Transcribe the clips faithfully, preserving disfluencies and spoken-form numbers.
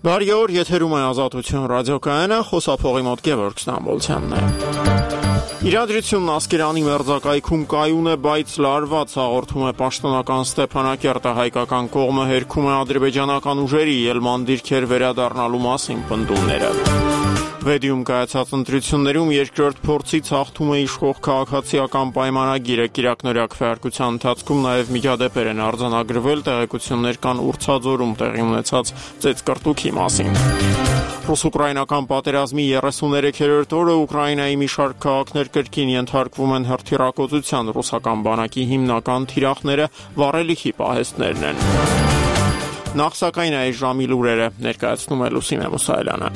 Բարի օր, եթերում է Ազատություն ռադիոկայանը, խոսափողի մոտ Գևորգ Ստամբոլցյանն է։ Իրադրությունն Ասկերանի մերձակայքում կայուն է, բայց լարված, հաղորդում է պաշտոնական Ստեփանակերտը, հայկական կողմը հերքում է ադրբեջանական ուժերի ելման դիրքեր վերադառնալու մասին պնդումները։ Վեդիում կայացած ընտրություններում երկրորդ փորձից հաղթում է իշխող քաղաքացիական պայմանագիրը, կիրակնօրյա քվեարկության ընթացքում նաև միջադեպեր են արձանագրվել, տեղեկություններ կան Ուրցաձորում տեղի ունեցած ծեծկռտուքի մասին։ Ռուս-ուկրաինական պատերազմի երեսուներեքերորդ օրը Ուկրաինայի մի շարք քաղաքներ կրկին ենթարկվում են հրթիռակոծության, ռուսական բանակի հիմնական թիրախները վառելիքի պահեստներն են։ Նախ սակայն այս ժամի լուրերը ներկայացնում է Լուսինե Մուսայելյանը։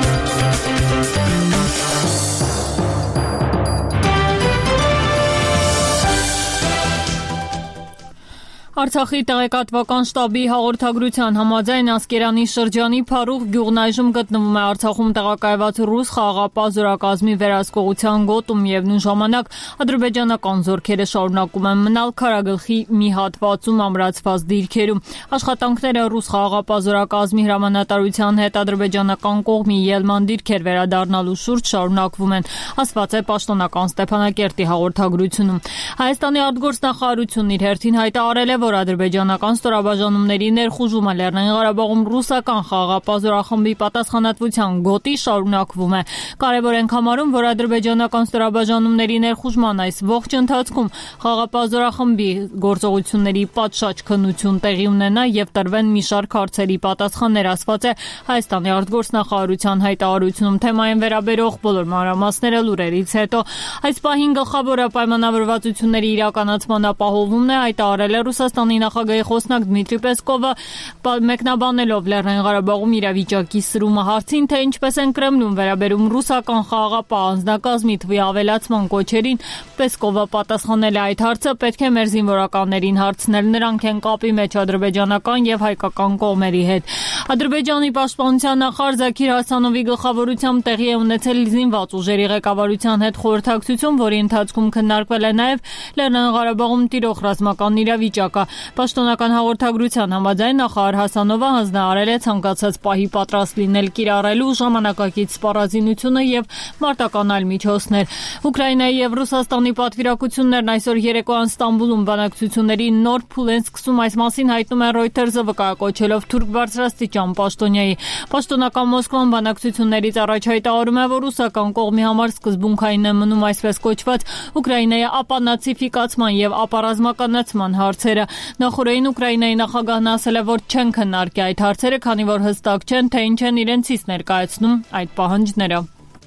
Արցախի տեղեկատվական շտաբի հաղորդագրության համաձայն Ասկերանի շրջանի Փարուխ գյուղն այժմ գտնվում է Արցախում տեղակայված ռուս խաղաղապահ զորակազմի վերահսկողության գոտում եւ նույն ժամանակ ադրբեջանական զորքերը շարունակում են մնալ Քարագլխի մի հատվածում ամրացված դիրքերում։ Աշխատանքները ռուս խաղաղապահ զորակազմի հրամանատարության հետ ադրբեջանական կողմի ելման դիրքեր վերադառնալու շուրջ շարունակվում են, ասված է պաշտոնական Ստեփանակերտի հաղորդագրությունում։ Հայաստանի արտգործնախարարությունն իր հերթին հայտարարել է, որ ադրբեջանական ստորաբաժանումների ներխուժումը Լեռնային Ղարաբաղում ռուսական խաղաղապահ զորախմբի պատասխանատվության գոտի շարունակվում է։ Կարևոր ենք համարում, որ ադրբեջանական ստորաբաժանումների ներխուժման այս ողջ ընթացքում խաղաղապահ զորախմբի գործողությունների պատշաճ քննություն տեղի ունենա եւ տրվեն մի շարք հարցերի պատասխաններ, ասված է Հայաստանի արտգործնախարարության հայտարարությունում։ Թեմային վերաբերող բոլոր մանրամասները լուրերից հետո այս պահին գլխավորը պայմանավորվածությունների իրականացման ապահովումն է, հայտարարել է Ռուսաստանի նախագահի խոսնակ Դմիտրի Պեսկովը, մեկնաբանելով Լեռնային Ղարաբաղում իրավիճակի սրումը հարցին, թե ինչպես են Կրեմլում վերաբերում ռուսական խաղաղապահ անձնակազմի թվի ավելացման կոչերին, Պեսկովը պատասխանել է այդ հարցը պետք է մեր զինվորականներին հարցնել, նրանք են կապի մեջ ադրբեջանական եւ հայկական կողմերի հետ։ Ադրբեջանի պաշտպանության նախարար Զաքիր Հասանովի գլխավորությամբ տեղի է ունեցել զինված ուժերի ղեկավարության հետ խորհրդակցություն, որի ընթացքում քննարկվել է նաեւ Լեռնային Ղարաբաղում տիրող ռազմական իրավիճակը։ Պաշտոնական հաղորդագրության համաձայն նախարար Հասանովը հանձնարարել է ցանկացած պահի պատրաստ լինել կիրառելու ժամանակակից սպառազինությունը եւ մարտական այլ միջոցներ։ Ուկրաինայի եւ Ռուսաստանի պատվիրակություններն այսօր երեկոյան Ստամբուլում բանակցությունների նոր փուլ են սկսում, այս մասին հայտնում է Reuters-ը վկայակոչելով թուրք բարձրաստիճան պաշտոնյայի։ Պաշտոնական Մոսկվան բանակցություններից առաջ հայտարարում է, որ ռուսական կողմի համար սկզբունքային է մնում այսպես կոչված Ուկրաինայի ապանացիֆիկացման եւ ապառազմականացման հարցերը։ Նախորդին Ուկրաինայի նախագահն ասել է, որ չեն քննարկի այդ հարցերը, քանի որ հստակ չեն, թե ինչ են իրենցից ներկայացնում այդ պահանջները։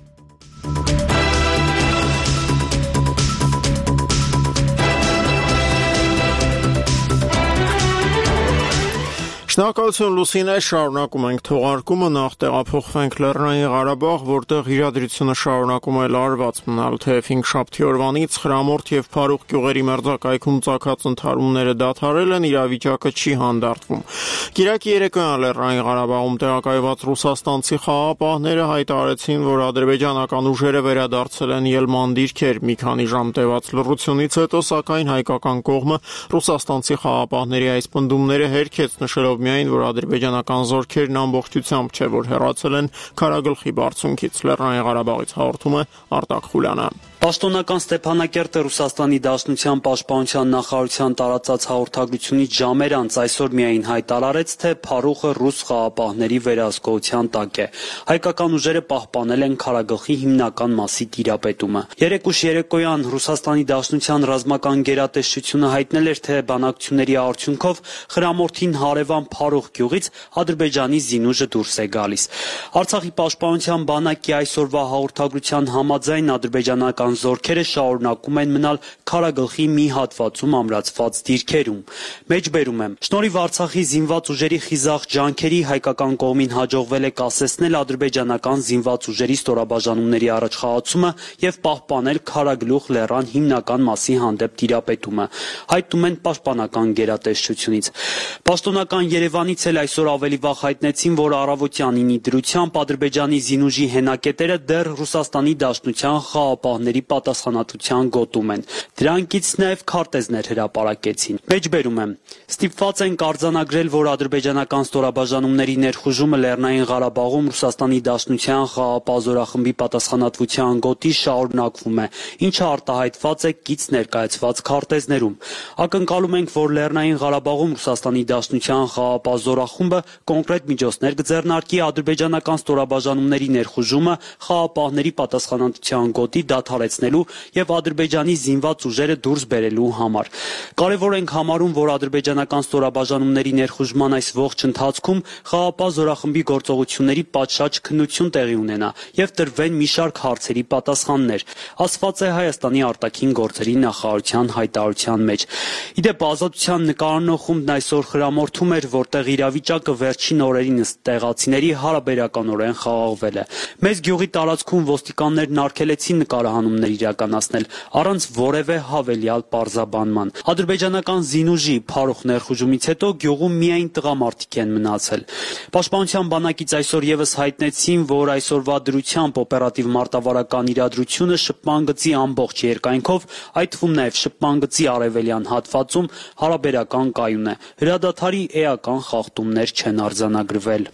Շնորհակալություն Լուսինե, շարունակում ենք թողարկումը, նախ տեղափոխվենք Լեռնային Ղարաբաղ, որտեղ իրադրությունը շարունակում է լարված մնալ, թեև հինգշաբթի օրվանից Խրամորդ եւ Փարուխ գյուղերի մերձակայքում ծագած ընդհարումները դադարել են, իրավիճակը չի հանդարտվում։ Կիրակի երեկոյան Լեռնային Ղարաբաղում տեղակայված ռուսաստանցի խաղաղապահները հայտարարեցին, որ ադրբեջանական ուժերը վերադարձել են ելման դիրքեր։ Մի քանի ժամ տևած լռությունից հետո, սակայն հայկական կողմը ռուսաստանցի խաղաղապահների այս պնդումները հերքեց, նշելով միայն, որ ադրբեջանական զորքերն ամբողջությամբ չէ, որ հեռացել են Քարագլխի բարձունքից։ Լեռնային Ղարաբաղից հաղորդում է Արտակ Խուլյանը։ Պաշտոնական Ստեփանակերտը Ռուսաստանի Դաշնության պաշտպանության նախարարության տարածած հաղորդագրությունից ժամեր անց այսօր միայն հայտարարեց, թե Փարուխը ռուս խաղաղապահների վերահսկողության տակ է։ Հայկական ուժերը պահպանել են Քարագլխի հիմնական մասի տիրապետումը։ Երեկուշ երեկոյան Ռուսաստանի Դաշնության ռազմական գերատեսչությունը հայտնել էր, թե բանակցությունների արդյունքով Խրամորդին հարևան Փարուխ գյուղից Ադրբեջանի զինուժը դուրս է գալիս։ Արցախի պաշտպանության բանակի այսօրվա հաղորդագրության համաձայն ադրբեջանական զորքերը շարունակում են մնալ Քարագլխի մի հատվածում ամրացված դիրքերում։ Մեջբերում եմ, շնորհիվ Արցախի զինված ուժերի խիզախ ջանքերի հայկական կողմին հաջողվել է կասեցնել ադրբեջանական զինված ուժերի ստորաբաժանումների առաջխաղացումը եւ պահպանել Քարագլուխ լեռան հիմնական մասի հանդեպ տիրապետումը, հայտնում են պաշտպանական գերատեսչությունից։ Պաշտոնական Երևանից էլ այսօր ավելի վաղ հայտնեցին, որ առավոտյան ինի դրությամբ Ադրբեջանի զինուժի հենակետերը դեռ Ռուսաստանի Դաշնության խաղապահների պատասխանատվության գոտում են։ Դրանքից նաև քարտեզներ հրապարակեցին։ Մեջբերում եմ. ստիպված ենք արձանագրել, որ ադրբեջանական ստորաբաժանումների ներխուժումը Լեռնային Ղարաբաղում Ռուսաստանի Դաշնության խաղապահ զորախմբի պատասխանատվության գոտի շարունակվում է, ինչը արտահայտված է կից ներկայացված քարտեզներում։ Ակնկալում ենք, որ Լեռնային Ղարաբաղում Ռուսաստանի Դաշնության խաղապահ զորախումբը կոնկրետ միջոցներ կձեռնարկի ադրբեջանական ստորաբաժանումների ներխուժումը խաղապահների պատասխանատվության գոտի դադարեցնելու եւ Ադրբեջանի զինված ուժերը դուրս բերելու համար։ Կարևոր ենք համարում, որ ադրբեջանական ստորաբաժանումների ներխուժման այս ողջ ընթացքում խաղապահ զորախմբի գործողությունների պատշաճ քննություն տեղի ունենա եւ տրվեն մի շարք հարցերի պատասխաններ, ասված է Հայաստանի արտաքին գործերի նախարարության հայտարարության մեջ։ Իդեպ Ազատության նկարանող խումբն այսօր խրամորթում էր, որտեղ իրավիճակը վերջին օրերին ըստ տեղացիների հարաբերականորեն խաղաղվել է։ Մեծ գյուղի տարածքում ոստիկաններն արգելեցին նկարահանումներ իրականացնել առանց որևէ հավելյալ պարզաբանման։ Ադրբեջանական զինուժի փարուխ ներխուժումից հետո գյուղում միայն տղամարդիկ են մնացել։ Պաշտպանության բանակից այսօր եւս հայտնեցին, որ այսօրվա դրությամբ օպերատիվ մարտավարական իրադրությունը շփման գծի ամբողջ երկայնքով, այդ թվում նաև շփման գծի արևելյան հատվածում հարաբերական կայուն է։ Հրադադարի էական խախտումներ չեն արձանագրվել։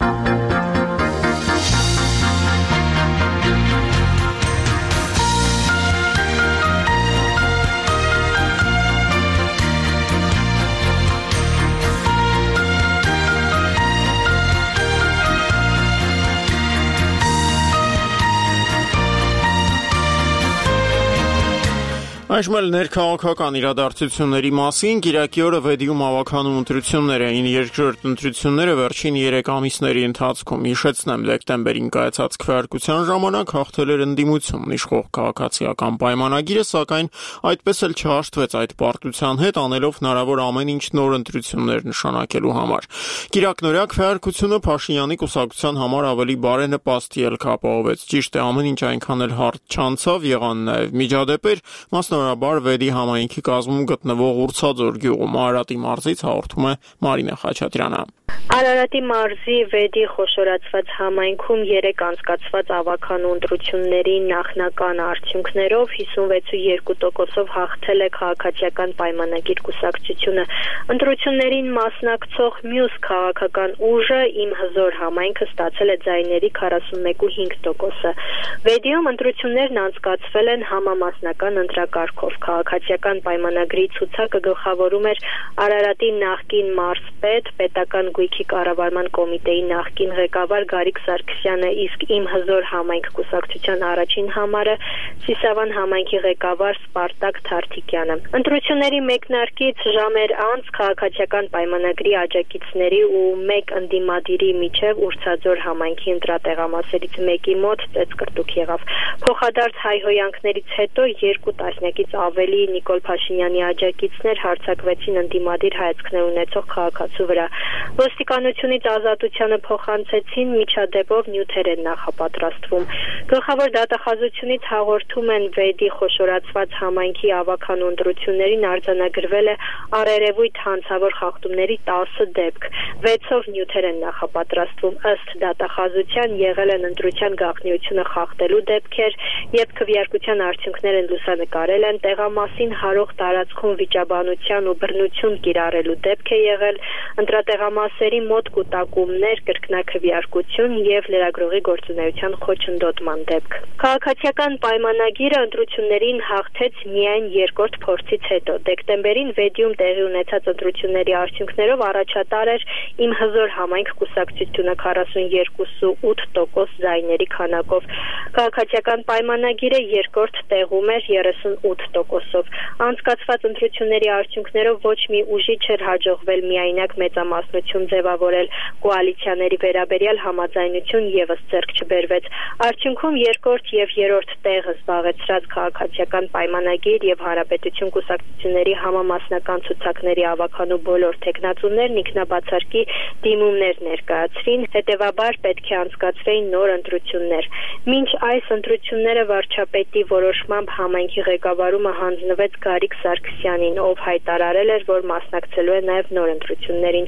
Այժմ էլ ներքաղաքական իրադարձությունների մասին Կիրակի օրը Վեդիում ավականու ընտրություններ էին երկրորդ ընտրությունները վերջին երեք ամիսների ընթացքում։ Հիշեցնեմ, դեկտեմբերին կայացած քվեարկության ժամանակ հաղթել էր ընդդիմությունն իշխող քաղաքացիական պայմանագիրը, սակայն այդպես էլ չհաշտվեց այդ պարտության հետ, անելով հնարավոր ամեն ինչ նոր ընտրություններ նշանակելու համար։ Կիրակնօրյա քվեարկությունը Փաշինյանի կուսակցության համար ավելի բարենպաստ ելք ապահովեց։ Ճիշտ է, ամեն ինչ այնքան էլ հարթ չանցավ, եղան նաև միջադեպեր, մասնավորաբար Վեդի համայնքի կազմում գտնվող Ուրցաձոր գյուղում։ Արարատի մարզից հաղորդում է Մարինե Խաչատրյանը։ Արարատի մարզի Վեդի խոշորացված համայնքում երեք անցկացված ավականու ընտրությունների նախնական արդյունքներով հիսունվեց ու երկու տոկոսով հաղթել է քաղաքացիական պայմանագիր կուսակցությունը։ Ընտրություններին մասնակցող մյուս քաղաքական ուժը Իմ հզոր համայնքը ստացել է ձայների քառասունմեկ ու հինգ տոկոսը։ Վեդիում ընտրություններն անցկացվել են համամասնական ընտրակարգով։ Քաղաքացիական պայմանագրի ցուցակը գլխավորում էր Արարատի նախկին մարզպետ, պետական գույքի կառավարման կոմիտեի նախկին ղեկավար Գարիկ Սարգսյանը, իսկ Իմ հզոր համայնք կուսակցության առաջին համարը Սիսավան համայնքի ղեկավար Սպարտակ Թարթիկյանը։ Ընտրությունների մեկնարկից ժամեր անց քաղաքացիական պայմանագրի աջակիցների ու մեկ ընդդիմադիրի միջև Ուրցաձոր համայնքի ընտրատեղամասերից մեկի մոտ ծեծկրտուկ եղավ։ Փոխադարձ հայհոյանքներից հետո երկու տասնյակից ավելի Նիկոլ Փաշինյանի աջակիցներ հարձակվեցին ընդդիմադիր հայացքներ ունեցող քաղաքացու վրա։ Ոստիկանությունից Ազատությանը փոխանցեցին, միջադեպով նյութեր են նախապատրաստվում։ Գլխավոր դատախազությունից հաղորդում են Վեդի խոշորացված համայնքի ավականու ընտրություններին արձանագրվել է առերևույթ հանցավոր խախտումների տասը դեպք, վեցով նյութեր են նախապատրաստվում։ Ըստ դատախազության եղել են ընտրության գաղտնիությունը խախտելու դեպքեր, երբ քվեարկության արդյունքներ են լուսանկարել են, տեղամասին հարող տարածքում վիճաբանության ու բռնություն կիրառելու դեպք է եղել, ընտրատեղամասերի մոտ կուտակումներ, կրկնակվեարկություն եւ լրագրողի գործունեության խոչընդոտման դեպք։ Քաղաքացիական պայմանագիրը ընտրություններին հաղթեց միայն երկրորդ փորձից հետո։ Դեկտեմբերին Վեդիում տեղի ունեցած ընտրությունների արդյունքներով առաջատար էր Իմ հզոր համայնք կուսակցությունը քառասունյոթ ու ութ տոկոս ձայների քանակով։ Քաղաքացիական պայմանագիրը երկրորդ տեղում էր երեսունութ տոկոսով։ Անցկացված ընտրությունների արդյունքներով ոչ մի ուժի չէր հաջողվել միայնակ մեծամասնություն ձևավորել, կոալիցիաների վերաբերյալ համաձայնություն եւս ձեռք չբերվեց։ Արդյունքում երկրորդ եւ երրորդ տեղը զբաղեցրած քաղաքացիական պայմանագիր եւ Հանրապետություն կուսակցությունների համամասնական ցուցակների ավականու բոլոր տեխնացուներն ինքնաբացարկի դիմումներ ներկայացրին, հետեւաբար պետք է անցկացվեին նոր ընտրություններ։ Մինչ այս ընտրությունները վարչապետի որոշմամբ համայնքի ղեկավարումը հանձնվեց Գարիկ Սարգսյանին, ով հայտարարել էր, որ մասնակցելու է նաեւ նոր ընտրություններին։ Այն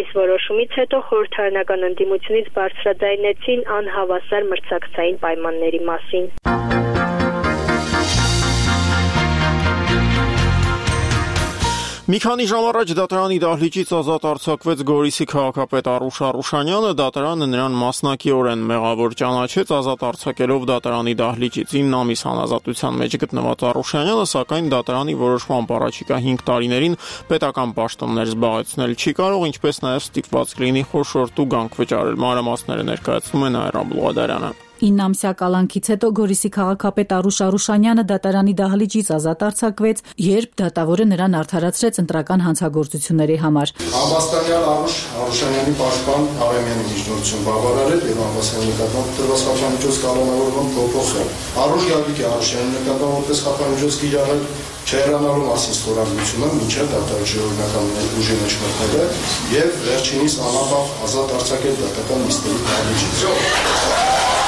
Այս որոշումից հետո խորհրդարանական ընդդիմությունից բարձրաձայնեցին անհավասար մրցակցային պայմանների մասին։ Մի քանի ժամ առաջ դատարանի դահլիճից ազատ արձակվեց Գորիսի քաղաքապետ Արուշ Արուշանյանը, դատարանը նրան մասնակիորեն մեղավոր ճանաչեց, ազատ արձակելով դատարանի դահլիճից։ ինը ամիս անազատության մեջ գտնված Արուշանյանը, սակայն դատարանի որոշմամբ առաջիկա հինգ տարիներին պետական պաշտոններ զբաղեցնել չի կարող, ինչպես նաև ստիպված կլինի խոշոր տուգանք վճարել։ Մանրամասները ներկայացնում է Նաիրա Բլուղադարյանը։ ինը ամսյա կալանքից հետո Գորիսի քաղաքապետ Արուշ Արուշանյանը դատարանի դահլիճից ազատ արձակվեց, երբ դատավորը նրան արդարացրեց ընտրական հանցագործությունների համար։ Համաստանյալ Արուշ Արուշանյանի պաշտպան Արեմյանի միջնորդություն բավարարել եւ Համաստանյանի նկատմամբ տրված խափանիջոց կանոնավորման փոփոխել։ Արուշ Գագիկի Արուշյանի նկատմամբ որպես խափանիջոց կիրառել չհեռանալու մասին ստորագրությունը մինչև դատարանի ժողովրդական ուժի մեջ մտնելը եւ վերջինիս անապավ ազատ արձակել դատական նիստերի դահլիճից։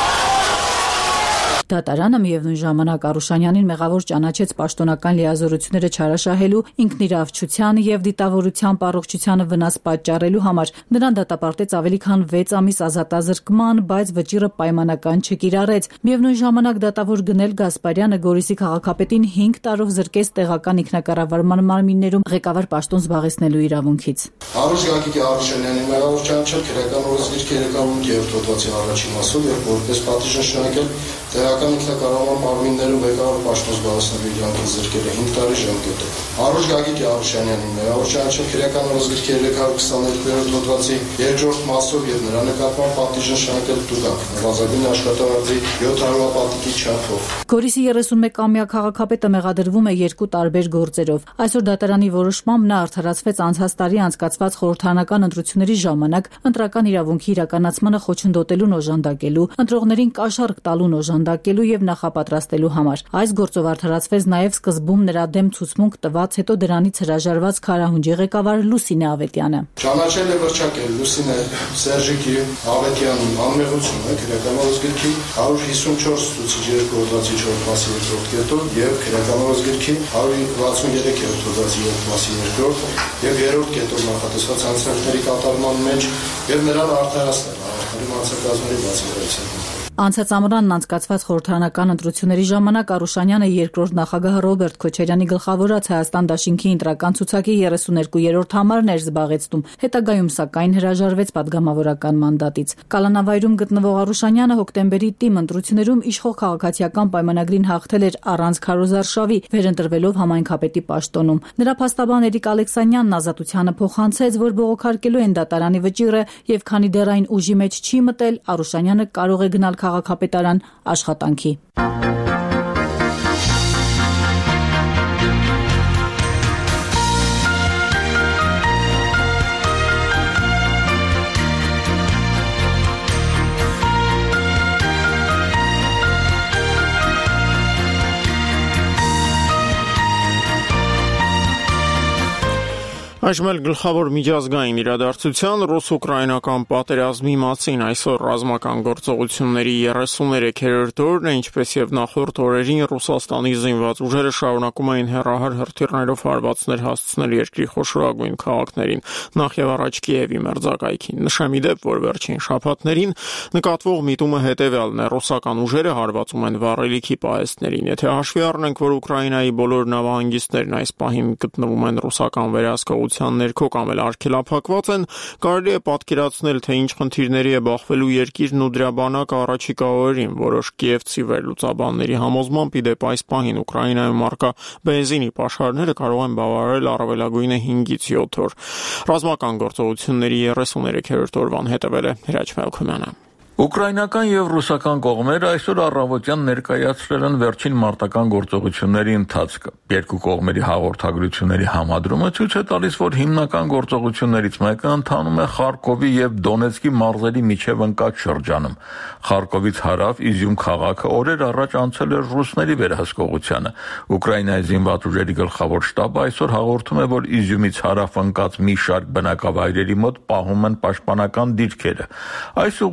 Դատարանը միևնույն ժամանակ Արուշանյանին մեղավոր ճանաչեց պաշտոնական լիազորությունները չարաշահելու, ինքնիրավչության եւ դիտավորության պառողջությանը վնաս պատճառելու համար։ Նրան դատապարտեց ավելի քան վեց ամիս ազատազրկման, բայց վճիռը պայմանական չկիրառեց։ Միևնույն ժամանակ դատավոր Գնել Գասպարյանը Գորիսի քաղաքապետին հինգ տարով զրկեց տեղական ինքնակառավարման մարմիններում ղեկավար պաշտոն զբաղեցնելու իրավունքից։ Արուշ Գագիկի Արուշյանյանին մեղավոր ճանաչել քրեական օրենսգիրքի երեքսունութ հոդվածի առաջին մասով եւ որպես պատիժ նշանակել տեղական ինքնակառավարման մարմիններում ղեկավար պաշտոն զբաղեցնելու իրավունքից զրկել է հինգ տարի ժամկետը։ Արուշ Գագիկի Արուշյանյանին մեղավոր ճանաչել քրեական օրենսգիրքի երեքսուն քսաներկու հոդվածի երկրորդ մասով եւ նրա նկատմամբ պատիժ նշանակել տուգանք նվազագույն աշխատավարձի յոթ հարյուրապատիկի չափով։ Գորիսի երեսունմեկամյա քաղաքապետը մեղադրվում է երկու տարբեր գործերով։ Այսօր դատարանի որոշմամբ նա արդարացվեց անցած տարի անցկացված խորհրդարանական ընտրությունների ժամանակ ընտրական իրավունքի իրականացմանը խոչընդոտելուն օժանդակելու, ընտրողներին կաշառք տալուն օժանդակելու եւ նախապատրաստելու համար։ Այս գործով արդարացվեց նաեւ սկզբում նրա դեմ ցուցմունք տված, հետո դրանից հրաժարված Քարահունջի ղեկավար Լուսինե Ավետյանը։ Ճանաչել է վրճակել Լուսինե Սերժիկի Ավետյանի անմեղությունը քրեական օրենսգիրքի հարյուր հիսունչորս ցուցիչ երկու հոդվածի չորրորդ մասի երկրորդ կետով եւ քրեական օրենսգիրքի հարյուր վաթսուններեք հոդվածի երրորդ մասի երկրորդ եւ երրորդ կետով նախատեսված հանցանքների կատարման մեջ եւ նրան արդարացնել արդարի հանցակազմերի բացահայտության։ Անցած ամռանն անցկացված խորհրդարանական ընտրությունների ժամանակ Արուշանյանը երկրորդ նախագահ Ռոբերտ Քոչարյանի գլխավորած Հայաստան դաշինքի ընտրական ցուցակի երեսուներկու-րդ համարն էր զբաղեցնում, հետագայում սակայն հրաժարվեց պատգամավորական մանդատից։ Կալանավայրում գտնվող Արուշանյանը հոկտեմբերի տիմ ընտրություններում իշխող քաղաքացիական պայմանագրին հաղթել էր առանց քարոզարշավի, վերընտրվելով համայնքապետի պաշտոնում։ Նրա փաստաբան Էրիկ Ալեքսանյանն ազատությանը փոխանցեց, որ բողոքարկելու են դատարանի վճիռը եւ քանի դեռ այն ուժի մեջ չի մտել, Արուշանյանը կարող է գնալ քաղաքապետարան աշխատանքի։ Այժմ էլ գլխավոր միջազգային իրադարձության ռուս-ուկրաինական պատերազմի մասին այսօր ռազմական գործողությունների երեսուներեքերորդ օրն է, ինչպես եւ նախորդ օրերին Ռուսաստանի զինված ուժերը շարունակում էին հեռահար հրթիռներով հարվածներ հասցնել երկրի խոշորագույն քաղաքներին, նախ եւ առաջ Կիևի մերձակայքին։ Նշեմ ի դեպ, որ վերջին շաբաթներին նկատվող միտումը հետեւյալն է. ռուսական ուժերը հարվածում են վառելիքի պահեստներին։ Եթե հաշվի առնենք, որ Ուկրաինայի բոլոր նավահանգիստներն այս պահին գտնվում են ռուսական վերահսկողության ներքո կամ էլ արգելափակված են, կարելի է պատկերացնել, թե ինչ խնդիրների է բախվելու երկիրն ու դրա բանակը առաջիկա օրերին։ Որոշ կիևցի վերլուծաբանների համոզմամբ, ի դեպ, այս պահին Ուկրաինայում առկա բենզինի պաշարները կարող են բավարարել առավելագույնը հինգից յոթ օր։ Ռազմական գործողությունների երեսուներեքերորդ օրվան հետևել է Հրաչ Մելքումյանը։ Ուկրաինական եւ ռուսական կողմերը այսօր առավոտյան ներկայացրել են վերջին մարտական գործողությունների ընթացքը։ Երկու կողմերի հաղորդագրությունների համադրումը ցույց է տալիս, որ հիմնական գործողություններից մեկը ընթանում է Խարկովի եւ Դոնեցկի մարզերի միջև ընկած շրջանում։ Խարկովից հարավ Իզյում քաղաքը օրեր առաջ անցել էր ռուսների վերահսկողությանը։ Ուկրաինայի զինված ուժերի գլխավոր շտաբը այսօր հաղորդում է, որ Իզյումից հարավ ընկած մի շարք բնակավայրերի մոտ պահում են պաշտպանական դիրքերը։ Այս ուղղությունը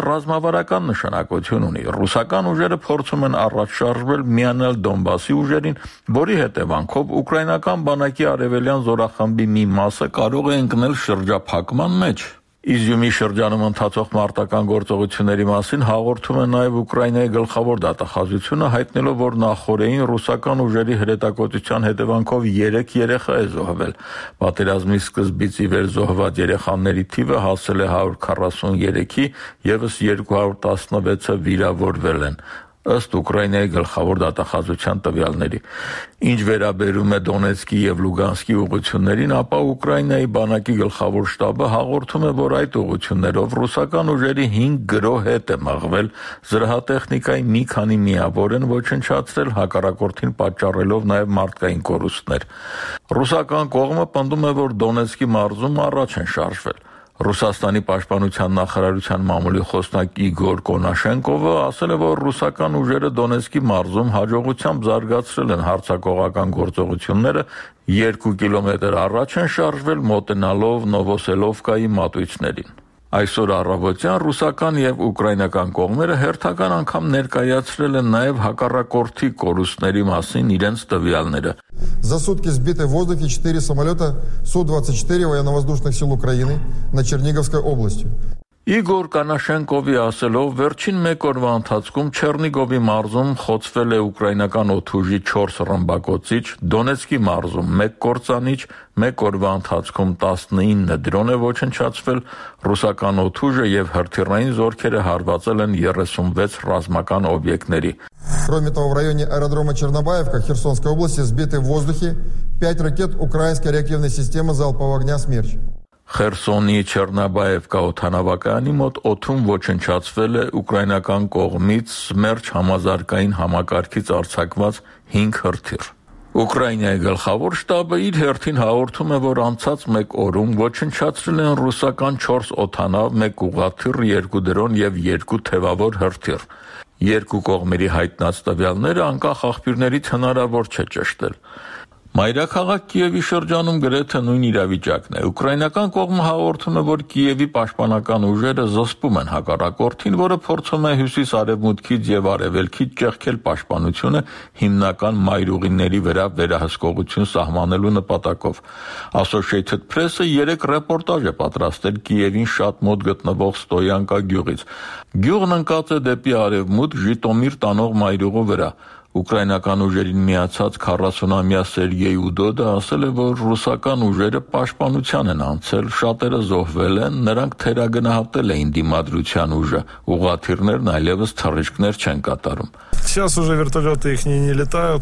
ռազմավարական նշանակություն ունի։ Ռուսական ուժերը փորձում են առաջ շարժվել միանալ Դոնբասի ուժերին, որի հետևանքով ուկրաինական բանակի արևելյան զորախմբի մի մասը կարող է ընկնել շրջափակման մեջ։ Իզյումի շրջանում ընթացող մարտական գործողությունների մասին հաղորդում է նաև Ուկրաինայի գլխավոր դատախազությունը, հայտնելով, որ նախօրեին ռուսական ուժերի հրետակոծության հետևանքով երեք երեխա է զոհվել։ Պատերազմի սկզբից ի վեր զոհված երեխաների թիվը հասել է հարյուր քառասուներեքի, ևս երկու հարյուր տասնվեցը վիրավորվել են, ըստ Ուկրաինայի գլխավոր դատախազության տվյալների։ Ինչ վերաբերում է Դոնեցկի եւ Լուգանսկի ուղղություններին, ապա Ուկրաինայի բանակի գլխավոր շտաբը հաղորդում է, որ այդ ուղղություններով ռուսական ուժերի հինգ գրոհ հետ է մղվել, զրահատեխնիկայի մի քանի միավոր են ոչնչացրել, հակառակորդին պատճառելով նաև մարդկային կորուստներ։ Ռուսական կողմը պնդում է, որ Դոնեցկի մարզում առաջ են շարժվել։ Ռուսաստանի պաշտպանության նախարարության մամուլի խոսնակ Իգոր Կոնաշենկովը ասել է, որ ռուսական ուժերը Դոնեցկի մարզում հաջողությամբ զարգացրել են հարձակողական գործողությունները, երկու կիլոմետր առաջ են շարժվել, մոտենալով Նովոսելովկայի մատույցներին։ Այսօր առավոտյան ռուսական եւ ուկրաինական կողմերը հերթական անգամ ներկայացրել են նաեւ հակառակորդի կորուստների մասին իրենց տվյալները։ За сутки сбиты в воздухе четыре самолета Су двадцать четыре военно-воздушных сил Украины над Черниговской областью. Իգոր Կանաշենկովի ասելով, վերջին մեկ օրվա ընթացքում Չեռնիգովի մարզում խոցվել է ուկրաինական օդուժի չորս ռմբակոծիչ, Դոնեցկի մարզում մեկ կործանիչ, մեկ օրվա ընթացքում տասնինը դրոն է ոչնչացվել, ռուսական օդուժը եւ հրթիռային զորքերը հարվածել են երեսունվեց ռազմական օբյեկտների։ Кроме того, в районе аэродрома Чернобаевка Херсонской области сбиты в воздухе пять ракет украинской реактивной системы залпового огня «Смерч». Խերսոնի Չեռնաբաևկա օդանավակայանի մոտ օդում ոչնչացվել է ուկրաինական կողմից Սմերչ համազարգային համակարգից արձակված հինգ հրթիռ։ Ուկրաինայի գլխավոր շտաբը իր հերթին հաղորդում է, որ անցած մեկ օրում ոչնչացրել են ռուսական չորս օդանավ, մեկ ուղղաթիռ, երկու դրոն եւ երկու թևավոր հրթիռ։ Երկու կողմերի հայտնած տվյալները անկախ աղբյուրներից հնարավոր չէ ճշտել։ Մայրաքաղաք Կիևի շրջանում գրեթե նույն իրավիճակն է։ Ուկրաինական կողմը հաղորդում է, որ Կիևի պաշտպանական ուժերը զսպում են հակառակորդին, որը փորձում է հյուսիս-արևմուտքից եւ արևելքից ճեղքել պաշտպանությունը հիմնական մայրուղիների վրա վերահսկողություն սահմանելու նպատակով։ Associated Press-ը երեք ռեպորտաժ է պատրաստել Կիևին շատ մոտ գտնվող Ստոյանկա գյուղից։ Գյուղն ընկած է դեպի արևմուտք Ժիտոմիր տանող մայրուղու վրա։ Ուկրաինական ուժերին միացած քառասունամյա Սերգեյ Ուդոդը ասել է, որ ռուսական ուժերը պաշտպանության են անցել, շատերը զոհվել են, նրանք թերագնահատել էին դիմադրության ուժը, ուղղաթիռներն այլևս թռիչքներ չեն катарում։ Сейчас уже вертолеты их не, не летают,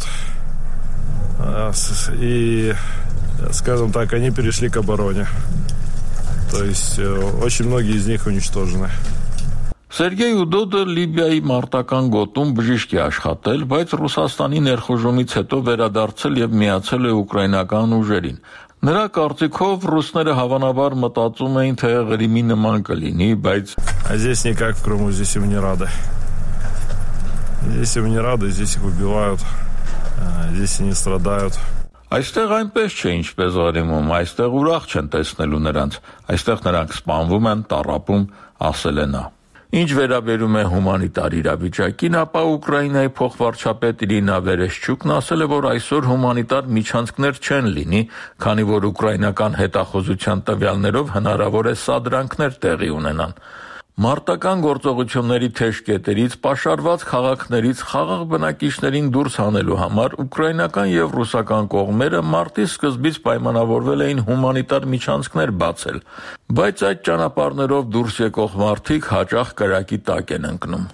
и, скажем так, они перешли к обороне. То есть очень многие из них уничтожены. Սերգեյ Ուդոդը Լիբիայի մարտական գոտում բժիշկ է աշխատել, բայց Ռուսաստանի ներխուժումից հետո վերադարձել եւ միացել է ուկրաինական ուժերին։ Նրա կարծիքով ռուսները հավանաբար մտածում էին, թե Ղրիմի նման կլինի, բայց здесь не как в Крыму, здесь им не рады. Здесь им не рады, здесь их убивают, здесь они страдают. Այստեղ այնպես չէ, ինչպես Ղրիմում, այստեղ ուրախ չեն տեսնելու նրանց, այստեղ նրանք սպանվում են, տառապում, ասել է նա։ Ինչ վերաբերում է հումանիտար իրավիճակին, ապա Ուկրաինայի փոխվարչապետ Իրինա Վերեշչուկն ասել է, որ այսօր հումանիտար միջանցքներ չեն լինի, քանի որ ուկրաինական հետախուզության տվյալներով հնարավոր է սադրանքներ տեղի ունենան։ Մարտական գործողությունների թեժ կետերից, պաշարված քաղաքներից խաղաղ բնակիչներին դուրս հանելու համար ուկրաինական եւ ռուսական կողմերը մարտի սկզբից պայմանավորվել էին հումանիտար միջանցքներ բացել, բայց այդ ճանապարհներով դուրս եկող մարդիկ հաճախ կրակի տակ են ընկնում։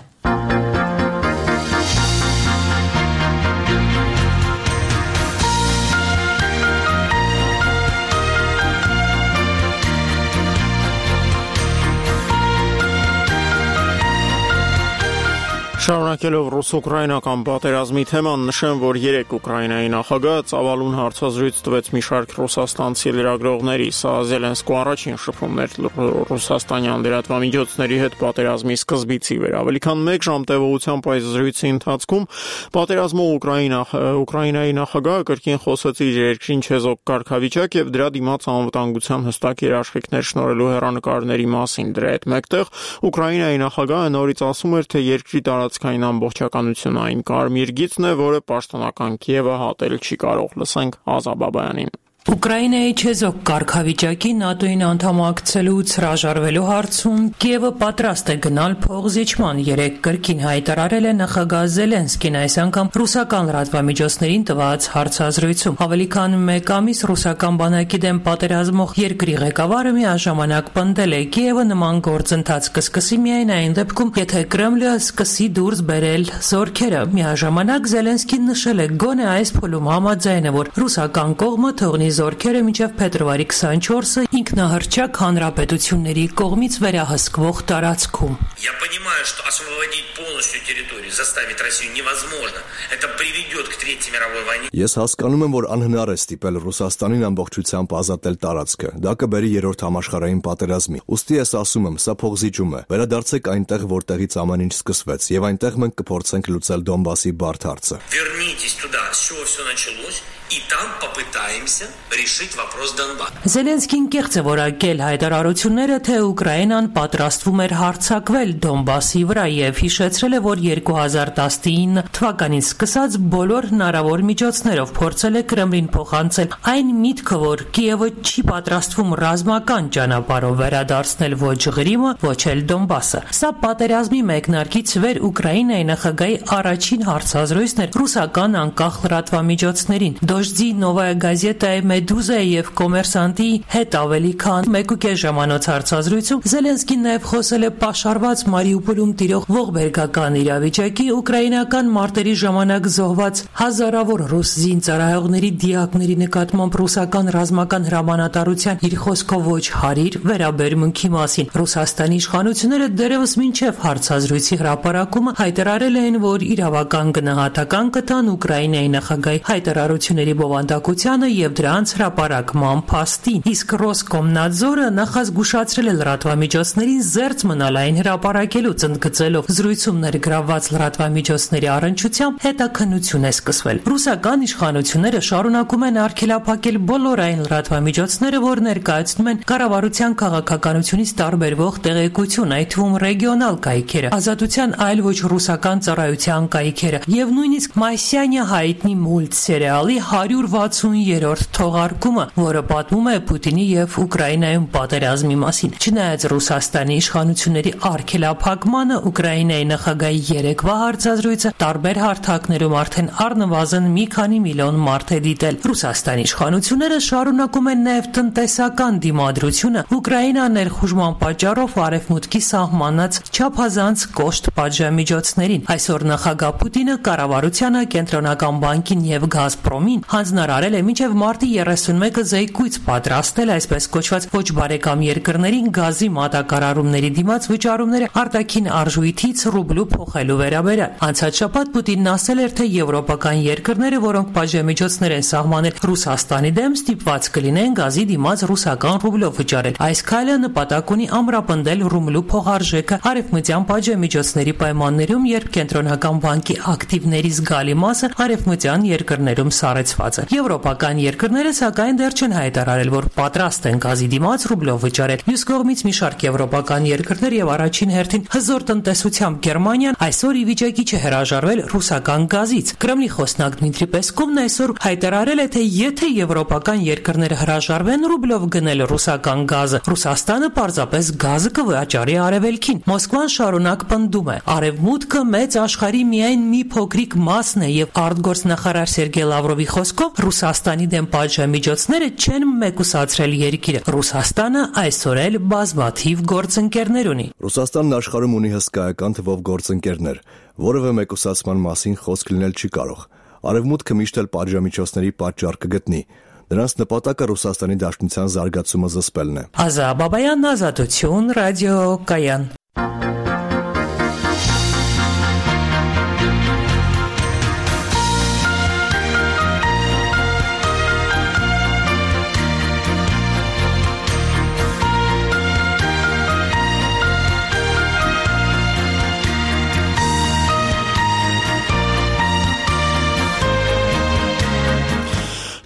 Շարունակելով ռուս-ուկրաինական պատերազմի թեման, նշեմ, որ երեք Ուկրաինայի նախագահ ծավալուն հարցազրույց տվեց մի շարք ռուսաստանցի լրագրողների։ Սա Զելենսկու առաջին շփումն էր ռուսաստանյան լրատվամիջոցների հետ պատերազմի սկզբից ի վեր։ Ավելի քան մեկ ժամ տևողությամբ այս զրույցի ընթացքում պատերազմող Ուկրաինա Ուկրաինայի նախագահը կրկին խոսեց իր երկրին չեզոք կարգավիճակ եւ դրա դիմաց անվտանգության հստակ երաշխիքներ շնորհելու հեռանկարների մասին։ Դրա հետ մեկտեղ Ուկրաինայի նախագահը նորից ասում էր, թե երկրի տարածքային ամբողջականությունը այն կարմիր գիծն է, որը պաշտոնական Կիևը հատել չի կարող։ Լսենք Ազա Բաբայանին։ Ուկրաինայի չեզոք կարգավիճակի ՆԱՏՕ-ին անդամակցելուց հրաժարվելու հարցում Կիևը պատրաստ է գնալ փողզիջման, երեկ կրկին հայտարարել է նախագահ Զելենսկին, այս անգամ ռուսական լրատվամիջոցներին տված հարցազրույցում։ Ավելի քան մեկ ամիս ռուսական բանակի դեմ պատերազմող երկրի ղեկավարը միաժամանակ պնդել է, Կիևը նման գործընթաց կսկսի միայն այն դեպքում, եթե Կրեմլը սկսի դուրս բերել զորքերը։ Միաժամանակ Զելենսկին նշել է, գոնե այս փուլում համաձայն է, որ ռուսական կողմը թողնի զորքերը մինչև փետրվարի քսանչորսը ինքնահռչակ հանրապետությունների կողմից վերահսկվող տարածքում։ Я понимаю, что освободить полностью территорию, заставить Россию невозможно. Это приведет к Третьей мировой войне. Ես հասկանում եմ, որ անհնար է ստիպել Ռուսաստանին ամբողջությամբ ազատել տարածքը։ Դա կբերի երրորդ համաշխարհային պատերազմի։ Ուստի ես ասում եմ, սա փողզիջում է։ Վերադարձեք այնտեղ, որտեղից ամեն ինչ սկսվեց, եւ այնտեղ մենք կփորձենք լուծել Դոնբասի բարդ հարցը։ Вернитесь туда, с чего все началось, и там попытаемся решить вопрос Донбасса. Զելենսկին կեղծ է որակել հայտարարությունները, թե Ուկրաինան պատրաստվում էր հարձակվել Դոնբասի վրա եւ հիշեցրել է, որ երկու հազար տասնինը թվականին սկսած բոլոր հնարավոր միջոցներով փորձել է Կրեմլին փոխանցել այն միտքը, որ Կիևը չի պատրաստվում ռազմական ճանապարհով վերադարձնել ոչ Ղրիմը, ոչ էլ Դոնբասը։ Սա պատերազմի մեկնարկից վեր Ուկրաինայի նախագահի առաջին հարցազրույցն էր ռուսական անկախ լրատվամիջոցներին։ Դոժձի Նովայա գազետայի Մեդուզայի եւ Կոմերսանտի հետ ավելի քան մեկուկես ժամանոց հարցազրույցում Զելենսկին նաեւ խոսել է պաշարված Մարիուպոլում տիրող ողբերգական իրավիճակի, ուկրաինական մարտերի ժամանակ զոհված հազարավոր ռուս զինծառայողների դիակների նկատմամբ ռուսական ռազմական հրամանատարության իր խոսքով ոչ հարիր վերաբերմունքի մասին։ Ռուսաստանի իշխանությունները դեռևս մինչև հարցազրույցի հրապարակումը հայտարարել էին, որ իրավական գնահատական կտան Ուկրաինայի նախագահի հայտարարությունների բովանդակությանը եւ դրանց հրապարակման փաստին։ Իսկ Ռոսկոմնadzորը նախազգուշացրել է լրատվամիջոցներին զերծ մնալ այն հրապարակելուց, ընդգծելով զրույցում ներգրավված լրատվամիջոցների առնչությամբ հետաքննություն է սկսվել։ Ռուսական իշխանությունները շարունակում են արգելափակել բոլոր այն լրատվամիջոցները, որ ներկայացնում են կառավարության քաղաքականությունից տարբերվող տեղեկություն, այդ թվում ռեգիոնալ կայքերը, ազատության այլ ոչ ռուսական ծառայության կայքերը եւ նույնիսկ Մասյանյա հայտնի մուլտսերիալի հարյուր վաթսուներորդ թողարկումը, որը պատմում է Պուտինի եւ Ուկրաինայում պատերազմի մասին։ Չնայած Ռուսաստանի իշխանությունների արգելափակմանը, Ուկրաինայի նախագահի երեկվա հարցազրույցը տարբեր հարթակներում արդեն առնվազն մի քանի միլիոն մարդ է դիտել։ Ռուսաստանի իշխանությունները շարունակում են նաեւ տնտեսական դիմադրությունը Ուկրաինա ներխուժման պատճառով արևմուտքի սահմանած չափազանց կոշտ պատժամիջոցներին։ Այսօր նախագահ Պուտինը կառավարությանը, Կենտրոնական բանկին եւ Գազպրոմին հանձնարարել է մինչև մարտի երեսունմեկը զեկույց պատրաստել այսպես կոչված ոչ բարեկամ երկրներին գազի մատակարարումների դիմաց վճարումները արտաքին արժույթից ռուբլու փոխելու վերաբերյալ։ Անցած շաբաթ Պուտինն ասել էր, թե եվրոպական երկրները, որոնք պատժամիջոցներ են սահմանել Ռուսաստանի դեմ, ստիպված կլինեն գազի դիմաց ռուսական ռուբլով վճարել։ Այս քայլը նպատակ ունի ամրապնդել ռուբլու փոխարժեքը արևմտյան պատժամիջոցների պայմաններում, երբ Կենտրոնական բանկի ակտիվների զգալի մասը արևմտյան երկրներում սառեցված է։ Եվրոպական երկրները սակայն դեռ չեն հայտարարել, որ պատրաստ են գազի դիմաց ռուբլով վճարել։ Մյուս կողմից մի շարք եվրոպական երկրներ եւ առաջին հերթին հզոր տնտեսությամբ Գերմանիան այսօր ի վիճակի չէ հրաժարվել ռուսական գազից։ Կրեմլի խոսնակ Դմիտրի Պեսկովն այսօր հայտարարել է, թե եթե եվրոպական երկրները հրաժարվեն ռուբլով գնել ռուսական գազը, Ռուսաստանը պարզապես գազը կվաճառի արևելքին։ Մոսկվան շարունակ պնդում է, արևմուտքը մեծ աշխարհի միայն մի փոքրիկ մասն է եւ արտգործնախարար Սերգեյ Լավրովի խոսքով Ռուսաստանի դեմ պատժամիջոցները չեն մեկուսացրել երկիրը։ Ռուսաստանը այսօր էլ բազմաթիվ գործընկերներ ունի։ Ռուսաստանն աշխարհում ունի հսկայական թվով գործընկերներ, որևէ մեկուսացման մասին խոսք լինել չի կարող։ Արևմուտքը միշտ էլ պատժամիջոցների պատճառ կգտնի։ Դրանց նպատակը Ռուսաստանի Դաշնության զարգացումը զսպելն է։ Ազա Բաբայան, Ազատություն, Ռադիո Կայան։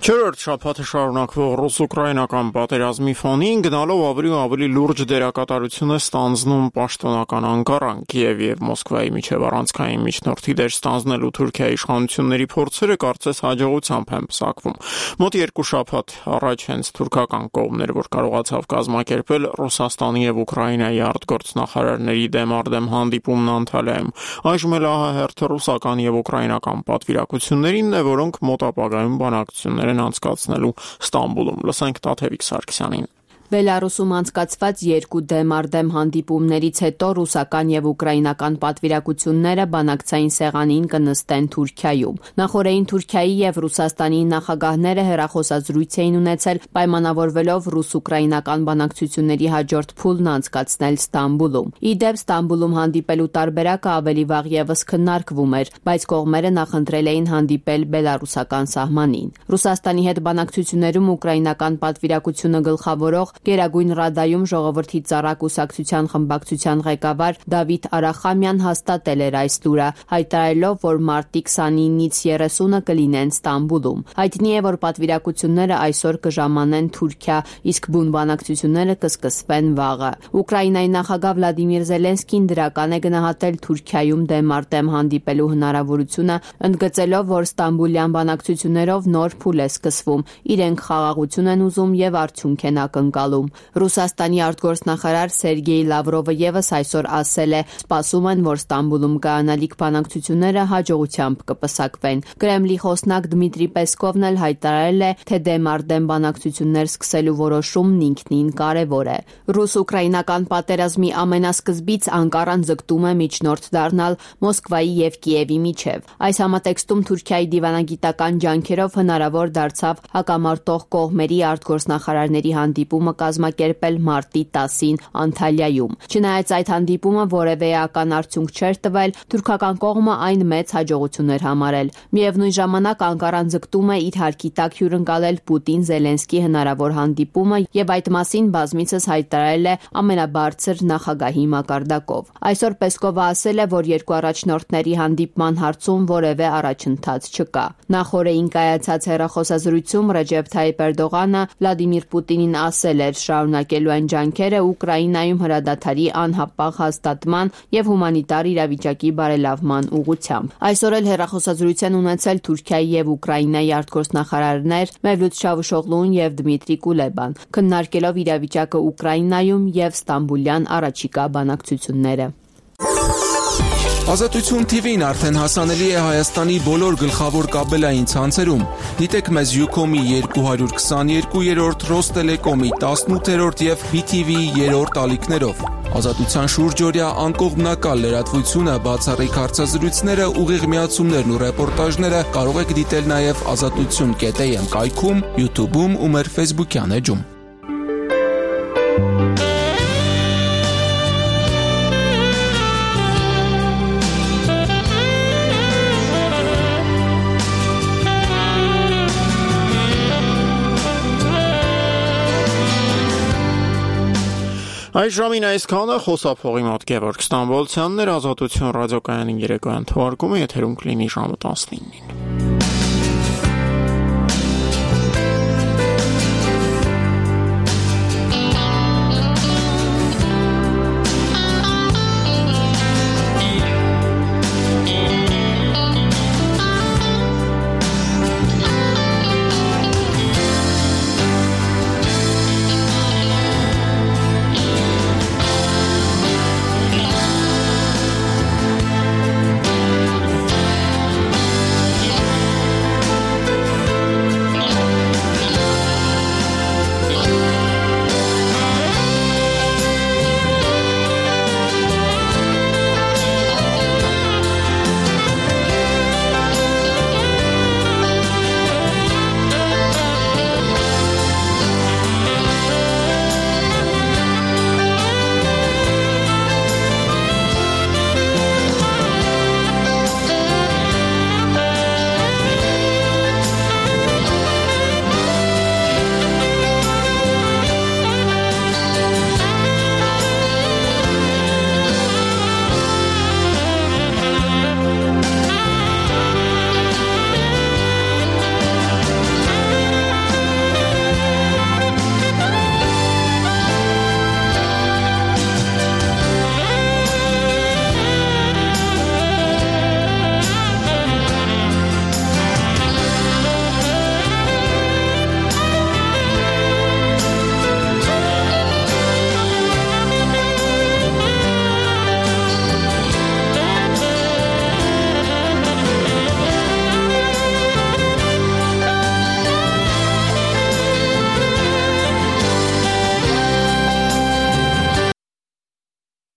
Չորրորդ շաբաթը շարունակվող ռուս-ուկրաինական պատերազմի ֆոնին գնալով ավելի ու ավելի լուրջ դերակատարություն է ստանձնում պաշտոնական Անկարան, Կիևի եւ Մոսկվայի միջև առանցքային միջնորդի դեր ստանձնելու Թուրքիայի իշխանությունների փորձերը կարծես հաջողությամբ են պսակվում։ Մոտ երկու շաբաթ առաջ հենց թուրքական կողմն էր, որ կարողացավ կազմակերպել Ռուսաստանի եւ Ուկրաինայի արտգործնախարարների դեմ արդեմ հանդիպումն Անտալիայում։ Այժմ էլ ահա հերթը ռուսական եւ ուկրաինական պատվիրակություններինն է, որոնք մոտ ապագայում բանակցություններ անցկացնելու Ստամբուլում։ Լսենք Տաթևիկ Սարգսյանին։ Բելարուսում անցկացված երկու դեմ առ դեմ հանդիպումներից հետո ռուսական եւ ուկրաինական պատվիրակությունները բանակցային սեղանին կնստեն Թուրքիայում։ Նախորդին Թուրքիայի եւ Ռուսաստանի նախագահները հեռախոսազրույց էին ունեցել, պայմանավորվելով ռուս-ուկրաինական բանակցությունների հաջորդ փուլն անցկացնել Ստամբուլում։ Իդեպ Ստամբուլում հանդիպելու տարբերակը ավելի վաղ եւս քննարկվում էր, բայց կողմերը նախընտրել էին հանդիպել բելարուսական սահմանին։ Ռուսաստանի հետ բանակցություններում ուկրաինական պատվիրակությունը գլխավորող Գերագույն Ռադայում ժողովրդի ծառա կուսակցության խմբակցության ղեկավար Դավիթ Արախամյան հաստատել էր այս լուրը, հայտարարելով, որ մարտի քսանինից երեսունը կլինեն Ստամբուլում։ Հայտնի է, որ պատվիրակությունները այսօր կժամանեն Թուրքիա, իսկ բուն բանակցությունները կսկսվեն վաղը։ Ուկրաինայի նախագահ Վլադիմիր Զելենսկին դրական է գնահատել Թուրքիայում դեմ առ դեմ հանդիպելու հնարավորությունը, ընդգծելով, որ Ստամբուլյան բանակցություններով նոր փուլ է սկսվում, իրենք խաղաղություն են ուզում եւ արդյունք են ակնկալում։ Ռուսաստանի արտգործնախարար Սերգեյ Լավրովը եւս այսօր ասել է, սպասում են, որ Ստամբուլում կայանալիք բանակցությունները հաջողությամբ կպսակվեն։ Կրեմլի խոսնակ Դմիտրի Պեսկովն էլ հայտարարել է, թե դեմ առ դեմ բանակցություններ սկսելու որոշումն ինքնին կարևոր է։ Ռուս-ուկրաինական պատերազմի ամենասկզբից Անկարան ձգտում է միջնորդ դառնալ Մոսկվայի եւ Կիևի միջև։ Այս համատեքստում Թուրքիայի դիվանագիտական ջանքերով հնարավոր դարձավ հակամարտող կողմերի արտգործնախարարների հանդիպումը կազմակերպել մարտի տասին Անտալիայում։ Չնայած այդ հանդիպումը որևէ էական արդյունք չէր տվել, թուրքական կողմը այն մեծ հաջողություն էր համարել։ Միևնույն ժամանակ Անկարան ձգտում է իր հարկի տակ հյուրընկալել Պուտին-Զելենսկի հնարավոր հանդիպումը եւ այդ մասին բազմիցս հայտարարել է ամենաբարձր նախագահի մակարդակով։ Այսօր Պեսկովը ասել է, որ երկու առաջնորդների հանդիպման հարցում որևէ առաջընթաց չկա։ Նախորդին կայացած հեռախոսազրույցում Ռեջեփ Թայիփ Էրդողանը Վլադիմիր Պուտինին ասել էր շարունակելու են ջանքերը Ուկրաինայում հրադադարի անհապաղ հաստատման եւ հումանիտար իրավիճակի բարելավման ուղղությամբ։ Այսօր էլ հեռախոսազրույց են ունեցել Թուրքիայի եւ Ուկրաինայի արտգործնախարարներ Մևլութ Չավուշօղլուն եւ Դմիտրի Կուլեբան, քննարկելով իրավիճակը Ուկրաինայում եւ Ստամբուլյան առաջիկա բանակցությունները։ Ազատություն Թի Վին արդեն հասանելի է Հայաստանի բոլոր գլխավոր կաբելային ցանցերում։ Դիտեք մեզ Յուքոմի երկու քսաներկուերորդ, Ռոստելեկոմի տասնութերորդ եւ Բի Թի Վիի երրորդ ալիքներով։ Ազատության շուրջօրյա անկողմնակալ լրատվությունը, բացառիկ հարցազրույցները, ուղիղ միացումներն ու ռեպորտաժները կարող եք դիտել նաեւ ազատություն կետ էյ էմ կայքում, YouTube-ում ու մեր Facebook-յան էջում։ Այս ժամին այսքանը, խոսափողի մոտ Գևորգ Ստամբոլցյանն էր, Ազատություն ռադիոկայանին երեկոյան թողարկումը եթերում կլինի ժամը տասնինին։